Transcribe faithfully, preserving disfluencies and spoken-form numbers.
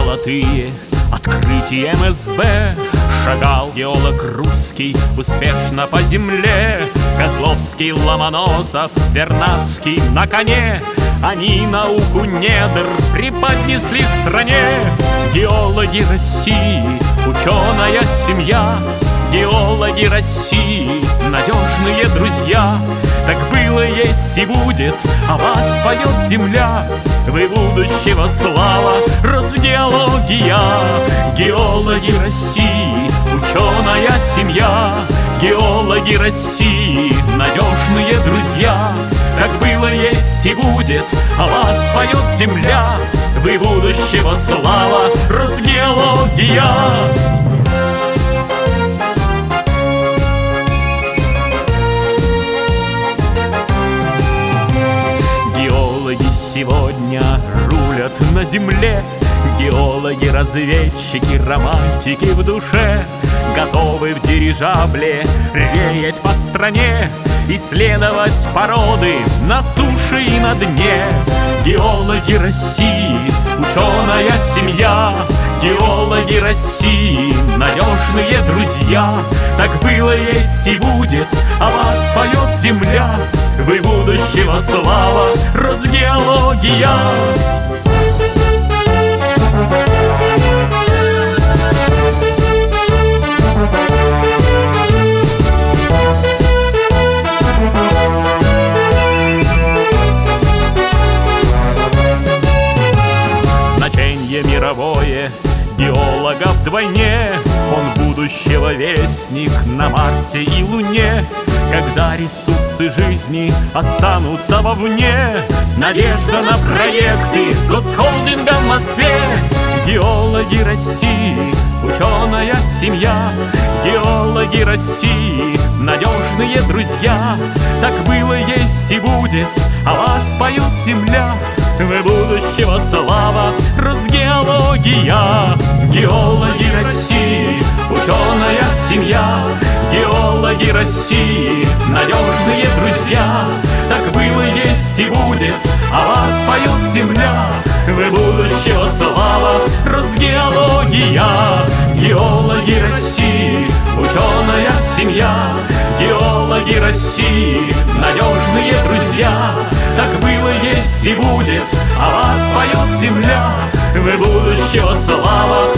золотые открытия эм эс бэ. Шагал геолог русский успешно по земле. Козловский, Ломоносов, Вернадский на коне. Они науку недр преподнесли стране. Геологи России, ученая семья. Геологи России, надежные друзья. Так было, есть и будет, а вас поет земля. Вы будущего слава, Росгеология. Геологи России, ученая семья. Геологи России, надежные друзья. Так было, есть и будет, а вас поет земля. Вы будущего слава, Росгеология. Сегодня рулят на земле. Геологи, разведчики, романтики в душе. Готовы в дирижабле реять по стране, исследовать породы на суше и на дне. Геологи России, ученая семья. Геологи России, надежные друзья. Так было, есть и будет, а вас поет земля. Вы будущего слава, Росгеология. Значение мировое геолога вдвойне. Он будущего вестник на Марсе и Луне. Когда ресурсы жизни останутся вовне, надежда на проекты Госхолдинга в Москве. Геологи России, ученая семья. Геологи России, надежные друзья. Так было, есть и будет, а вас поет земля. Вы будущего слава, Росгеология. Геологи России, ученая семья. Геологи России, надежные друзья. Так было, есть и будет, а вас поет земля. Вы будущего слава, Росгеология. Геологи России, ученая семья. Геологи России, надежные друзья. Так было, есть и будет, а вас поет земля. Вы будущего слава,